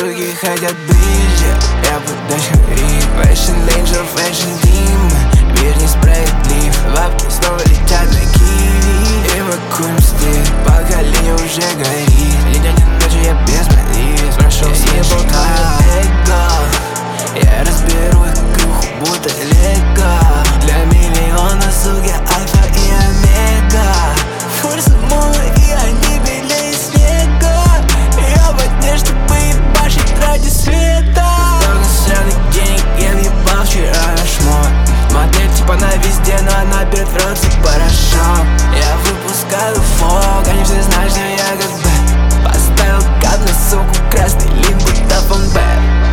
суки хотят ближе, я подачу ритм. Fashion angel, fashion demon, мир несправедлив. Бабки снова летят на киви, эвакуем стиль, поколение уже горит. День и ночи я без молитв, прошел съебал твое эго. Я разберу их крюху, будто лего. Для миллиона, сука, альфа и омега. Форса мола, и они белее снега. Я в одне, чтобы ебашить ради света. Столько сраных денег я въебал вчера шмот. Модель типа на везде, но она берет в рот порошок. Я выпускаю фок, они все знают, что я как бы поставил кап на суку, красный лин, будто фонбэк.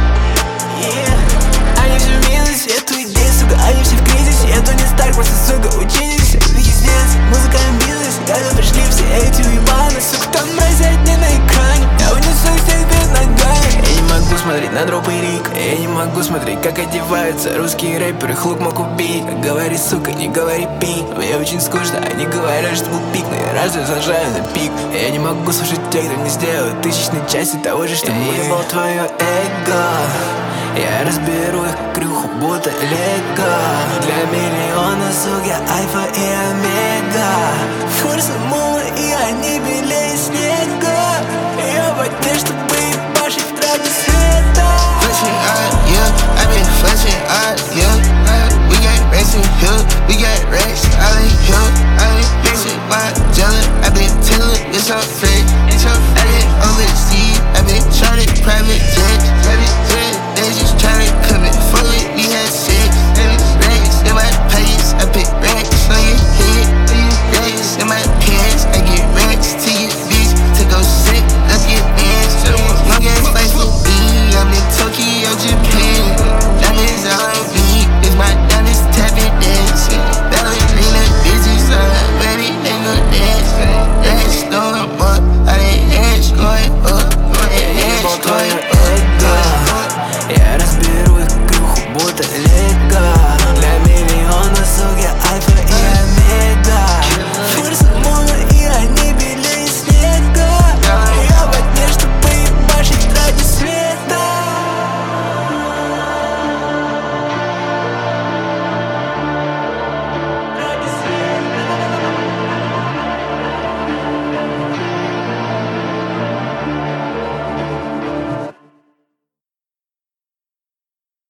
Они все в минусе, эту идею, сука, они все в кризисе. Это не старк, просто, сука, учились. Пиздец, музыка и бизнес. Когда пришли все эти уебаны, сука, там мразь одни на экране. Я унесу их всех вверх ногами. Я не могу смотреть на дропы Рика. Я не могу смотреть, как одеваются русские рэперы. Хлоп мог убить. Говори, сука, не говори пик. Мне очень скучно, они говорят, что был пик. Но я разве сажаю на пик. Я не могу слушать тех, кто не сделает тысячной части того же, что мы. Ебал твое эго. Я разберу их крюху, будто лего. Для миллиона, сука, альфа и омега. Форса мола, и они белее